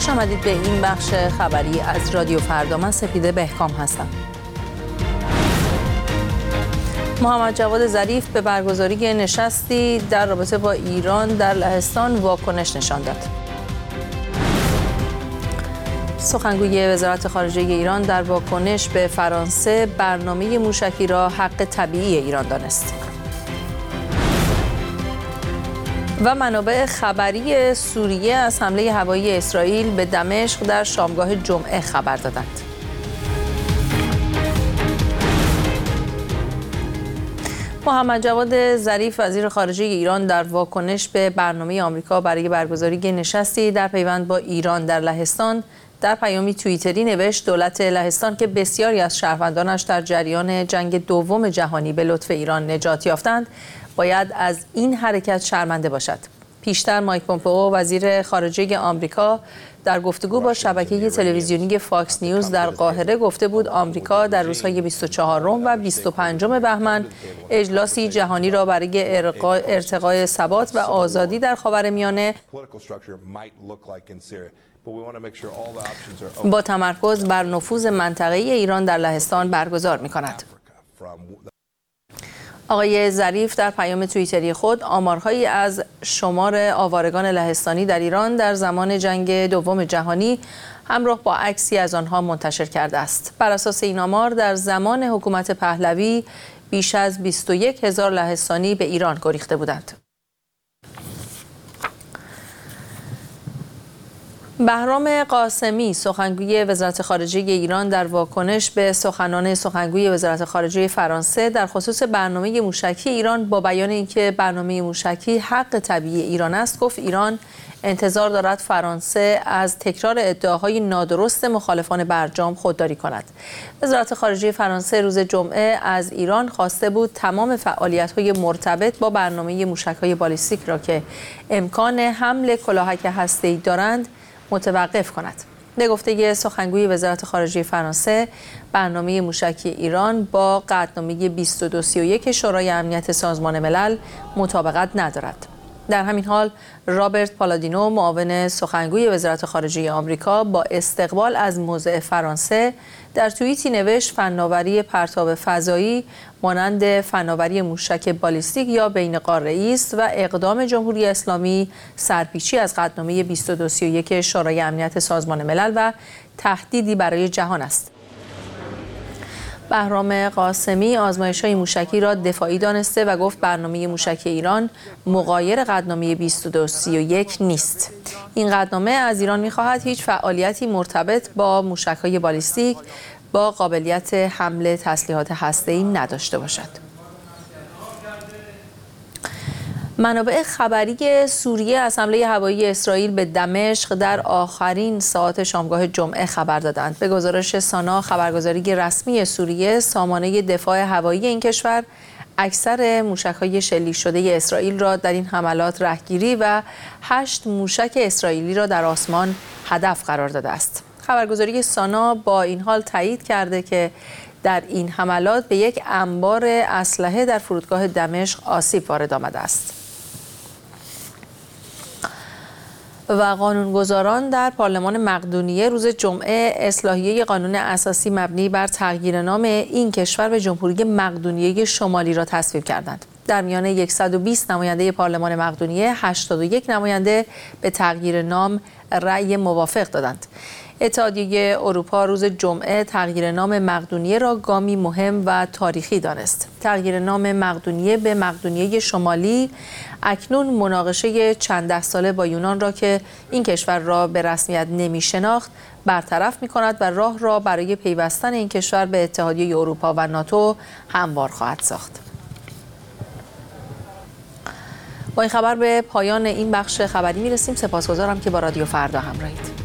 خوش آمدید به این بخش خبری از رادیو فردا. من سپیده بهکام هستم. محمد جواد ظریف به برگزاری نشستی در رابطه با ایران در لهستان واکنش نشان داد. سخنگوی وزارت خارجه ایران در واکنش به فرانسه برنامه موشکی را حق طبیعی ایران دانست. و منابع خبری سوریه از حمله هوایی اسرائیل به دمشق در شامگاه جمعه خبر دادند. محمد جواد ظریف وزیر خارجه ایران در واکنش به برنامه آمریکا برای برگزاری نشستی در پیوند با ایران در لهستان در پیامی توییتری نوشت دولت لهستان که بسیاری از شهروندانش در جریان جنگ دوم جهانی به لطف ایران نجات یافتند باید از این حرکت شرمنده باشد. پیشتر مایک پومپئو وزیر خارجه آمریکا در گفتگو با شبکه تلویزیونی فاکس نیوز در قاهره گفته بود آمریکا در روزهای 24 و 25 بهمن اجلاسی جهانی را برای ارتقای ثبات و آزادی در خاورمیانه با تمرکز بر نفوذ منطقه‌ای ایران در لهستان برگزار می‌کند. آقای ظریف در پیام توییتری خود آمارهایی از شمار آوارگان لهستانی در ایران در زمان جنگ دوم جهانی همراه با عکسی از آنها منتشر کرده است. بر اساس این آمار در زمان حکومت پهلوی بیش از 21,000 لهستانی به ایران گریخته بودند. بهرام قاسمی سخنگوی وزارت خارجه ایران در واکنش به سخنان سخنگوی وزارت خارجه فرانسه در خصوص برنامه موشکی ایران با بیان اینکه برنامه موشکی حق طبیعی ایران است گفت ایران انتظار دارد فرانسه از تکرار ادعاهای نادرست مخالفان برجام خودداری کند. وزارت خارجه فرانسه روز جمعه از ایران خواسته بود تمام فعالیت‌های مرتبط با برنامه موشک‌های بالیستیک را که امکان حمل کلاهک هسته‌ای دارند متوقف کند. به گفته سخنگوی وزارت خارجه فرانسه برنامه موشکی ایران با قطعنامه 2231 شورای امنیت سازمان ملل مطابقت ندارد. در همین حال رابرت پالادینو معاون سخنگوی وزارت خارجه آمریکا با استقبال از موضع فرانسه در توییتی نوشت فناوری پرتاب فضایی مانند فناوری موشک بالیستیک یا بین قاره‌ای است و اقدام جمهوری اسلامی سرپیچی از قطعنامه 2231 شورای امنیت سازمان ملل و تهدیدی برای جهان است. بهرام قاسمی آزمایش‌های موشکی را دفاعی دانسته و گفت برنامه موشکی ایران مغایر قطعنامه 2231 نیست. این قطعنامه از ایران می‌خواهد هیچ فعالیتی مرتبط با موشک‌های بالیستیک با قابلیت حمل تسلیحات هسته‌ای نداشته باشد. منابع خبری سوریه از حمله هوایی اسرائیل به دمشق در آخرین ساعات شامگاه جمعه خبر دادند. به گزارش سانا خبرگزاری رسمی سوریه سامانه دفاع هوایی این کشور اکثر موشک‌های شلیک شده اسرائیل را در این حملات رهگیری و 8 موشک اسرائیلی را در آسمان هدف قرار داده است. خبرگزاری سانا با این حال تایید کرده که در این حملات به یک انبار اسلحه در فرودگاه دمشق آسیب وارد آمده است. و قانونگذاران در پارلمان مقدونیه روز جمعه اصلاحیه قانون اساسی مبنی بر تغییر نام این کشور به جمهوری مقدونیه شمالی را تصویب کردند. در میان 120 نماینده پارلمان مقدونیه 81 نماینده به تغییر نام رأی موافق دادند. اتحادیه اروپا روز جمعه تغییر نام مقدونیه را گامی مهم و تاریخی دانست. تغییر نام مقدونیه به مقدونیه شمالی اکنون مناقشه چند ده ساله با یونان را که این کشور را به رسمیت نمی شناخت برطرف می کند و راه را برای پیوستن این کشور به اتحادیه اروپا و ناتو هموار خواهد ساخت. با این خبر به پایان این بخش خبری می رسیم. سپاسگزارم که با رادیو فردا همراهید.